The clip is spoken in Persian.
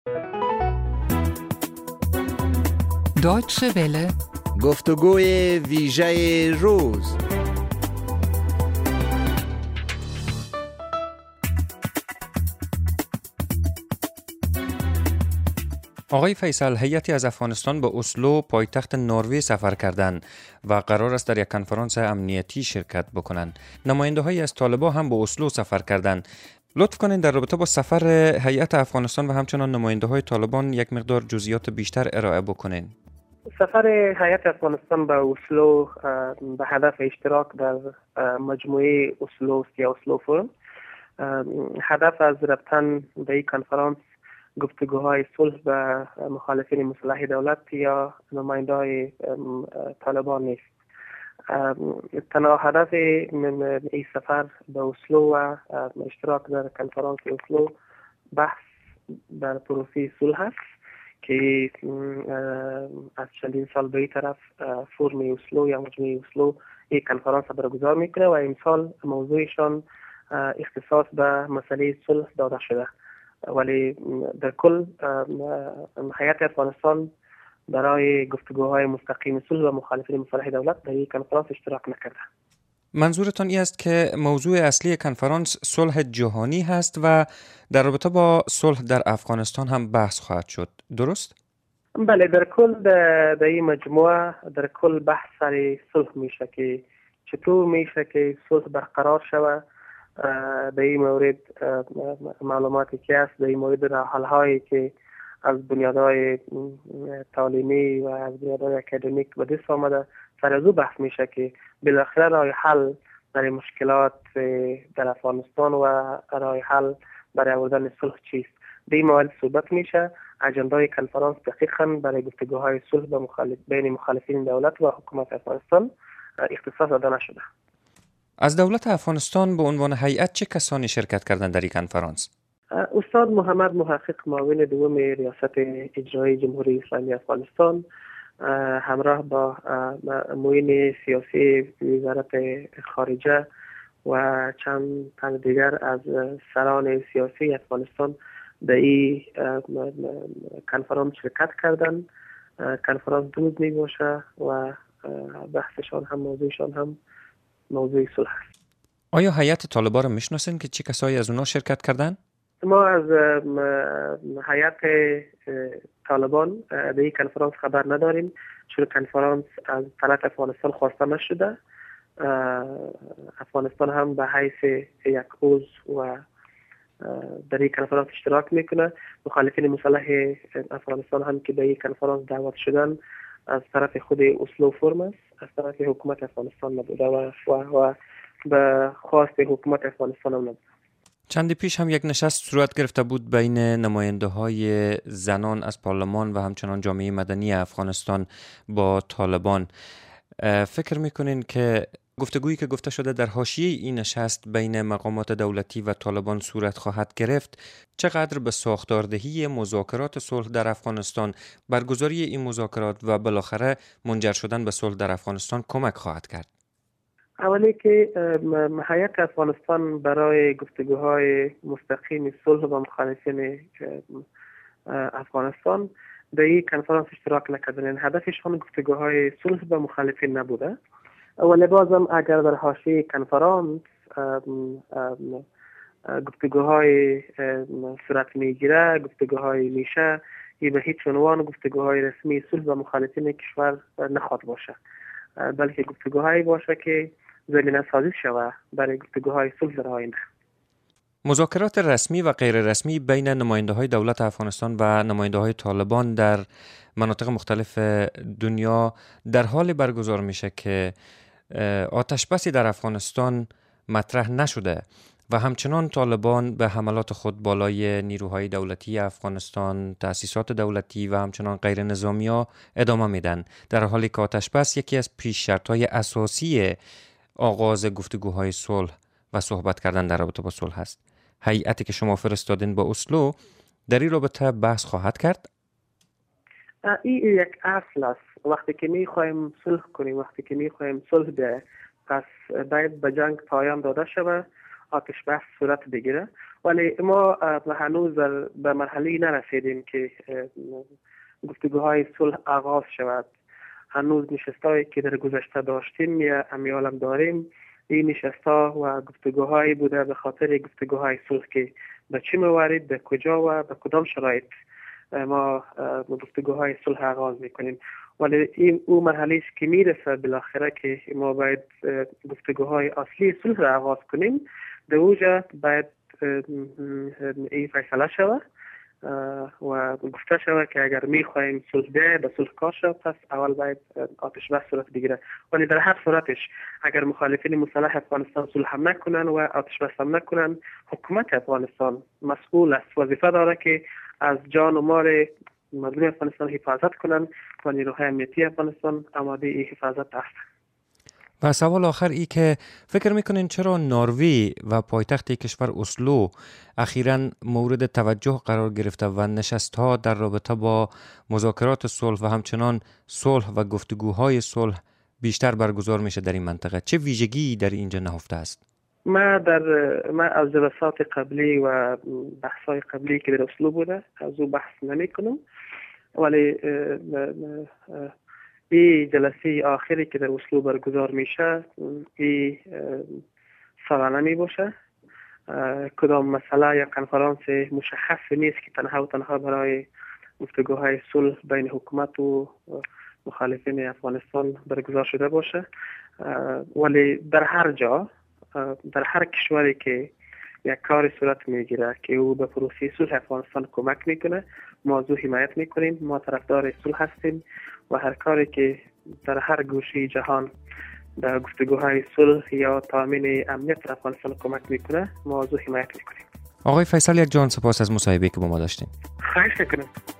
Deutsche Welle. گفتگوی ویژه روز. آقای فیصل، هیئتی از افغانستان به اسلو پایتخت نروژ سفر کردند و قرار است در یک کنفرانس امنیتی شرکت بکنند. نماینده‌هایی از طالبان هم به اسلو سفر کردند. لطف کنید در رابطه با سفر هیئت افغانستان و همچنان نماینده‌های طالبان یک مقدار جزئیات بیشتر ارائه بکنید. سفر هیئت افغانستان به اسلو به هدف اشتراک در مجموعه اسلو یا اسلو فورم. هدف از رفتن به این کنفرانس گفتگوهای صلح به مخالفین مسلح دولت یا نماینده‌های طالبان نیست. تنها هدف این سفر به اسلو و اشتراک در کنفرانس اسلو بحث در پروسه صلح است که از چندین سال به این طرف فرم اسلو یا مجموعه اسلو یک کنفرانس برگزار میکنه و امسال موضوعشان اختصاص به مسئله صلح داده شده، ولی در کل هیئت افغانستان برای گفتگوهای مستقیم صلح و مخالفین مسلح دولت در یک کنفرانس اشتراک نکرده. منظورتان این است که موضوع اصلی کنفرانس صلح جهانی هست و در رابطه با صلح در افغانستان هم بحث خواهد شد، درست؟ بله، در کل در این مجموعه در کل بحث سر صلح میشه که چطور میشه که صلح برقرار شود. در این مورد معلوماتی که است، در این مورد راه‌حل‌هایی که از بنیادهای تعلیمی و از بنیادهای اکادمیک به دست آمده سر از او بحث میشه که بالاخره راه حل برای مشکلات در افغانستان و راه حل برای آوردن صلح چیست. در این مورد صحبت میشه. اجندای کنفرانس دقیقاً برای گفتگوهای صلح بین مخالفین دولت و حکومت افغانستان اختصاص داده نشده. از دولت افغانستان به عنوان هیئت چه کسانی شرکت کردند در این کنفرانس؟ استاد محمد محقق، معاون دوم ریاست اجرایی جمهوری اسلامی افغانستان، همراه با معین سیاسی وزارت خارجه و چند تن دیگر از سران سیاسی افغانستان در این کنفرانس شرکت کردند. کنفرانس 2 روز می باشه و بحثشان هم موضوعشان هم موضوع صلح است. آیا هیئت طالبان را میشناسین که چه کسایی از اونا شرکت کردند؟ ما از هیئت طالبان در این کنفرانس خبر نداریم، چون کنفرانس از طرف افغانستان خواسته نشده. افغانستان هم به حیث یک عضو و در این کنفرانس اشتراک میکنه. مخالفین مسلح افغانستان هم که در این کنفرانس دعوت شدن از طرف خود اسلو فرم است، از طرف حکومت افغانستان نبوده و به خواست حکومت افغانستان هم نبوده. چندی پیش هم یک نشست صورت گرفته بود بین نماینده‌های زنان از پارلمان و همچنان جامعه مدنی افغانستان با طالبان. فکر میکنین که گفتگویی که گفته شده در حاشیه این نشست بین مقامات دولتی و طالبان صورت خواهد گرفت چقدر به ساختاردهی مذاکرات صلح در افغانستان، برگزاری این مذاکرات و بالاخره منجر شدن به صلح در افغانستان کمک خواهد کرد؟ اولی که هیئت افغانستان برای گفتگوهای مستقیم صلح و مخالفین افغانستان در این کنفرانس اشتراک نکردن. هدفشان گفتگوهای صلح و مخالفین نبوده، ولی بازم اگر در حاشیه کنفرانس گفتگوهای صورت میگیره، گفتگوهای میشه، این به هیچ عنوان گفتگوهای رسمی صلح و مخالفین کشور نخواهد باشه، بلکه گفتگوهایی باشه که زمینه سازی شود برای گفتگوهای صلح در آینده. مذاکرات رسمی و غیر رسمی بین نماینده‌های دولت افغانستان و نماینده‌های طالبان در مناطق مختلف دنیا در حال برگزار میشه که آتش‌بسی در افغانستان مطرح نشده و همچنان طالبان به حملات خود بالای نیروهای دولتی افغانستان، تأسیسات دولتی و همچنان غیر نظامی‌ها ادامه میدن، در حالی که آتش‌بس یکی از پیش شرط‌های اساسی آغاز گفتگوهای صلح و صحبت کردن در رابطه با صلح است. هیئتی که شما فرستادین با اسلو در این رابطه بحث خواهد کرد؟ این یک اصل است. وقتی که میخوایم صلح کنیم، وقتی که میخوایم صلح بیاید، پس باید به جنگ پایان داده شود، آتش بس صورت بگیره ولی ما هنوز به مرحله نرسیدیم که گفتگوهای صلح آغاز شود. هنوز نشستایی که در گذشته داشتیم یا امیالم داریم، این نشستا و گفتگوهایی بوده به خاطر گفتگوهای صلح که به چه موارد، به کجا و به کدام شرایط ما گفتگوهای صلح آغاز میکنیم. ولی این او مرحله است که میرسه بالاخره که ما باید گفتگوهای اصلی صلح را آغاز کنیم. در اوجا باید این فیصله شود و گفته شود که اگر میخواهیم صلح بیاید به صلح کار شود، پس اول باید آتش بس صورت بگیره. ولی در هر صورتش اگر مخالفین مسلح افغانستان صلح هم نکنن و آتش بس هم نکنن، حکومت افغانستان مسئول است، وظیفه داره که از جان و مال مردم افغانستان حفاظت کنن و نیروهای امنیتی افغانستان آماده این حفاظت است. و سوال آخر ای که فکر میکنین چرا نروژ و پایتخت کشور اسلو اخیراً مورد توجه قرار گرفته و نشست‌ها در رابطه با مذاکرات صلح و همچنان صلح و گفتگوهای صلح بیشتر برگزار میشه در این منطقه؟ چه ویژگی در اینجا نهفته است؟ ما از جلسات قبلی و بحث‌های قبلی که در اسلو بوده از او بحث نمی‌کنم، ولی این جلسه آخری که در اسلو برگزار میشه این سالانه می باشه. کدام مسئله یا کنفرانس مشخص نیست که تنها برای گفتگوهای صلح بین حکومت و مخالفین افغانستان برگزار شده باشه، ولی در هر جا، در هر کشوری که یک کار صورت میگیره که او به پروسه صلح افغانستان کمک میکنه، ما از او حمایت میکنیم. ما طرفدار صلح هستیم و هر کاری که در هر گوشه جهان در گفتگوهای صلح یا تامین امنیت افغانستان کمک میکنه، ما از او حمایت میکنیم. آقای فیصل یک جان سپاس از مصاحبه‌ای که با ما داشتیم. خواهش میکنم.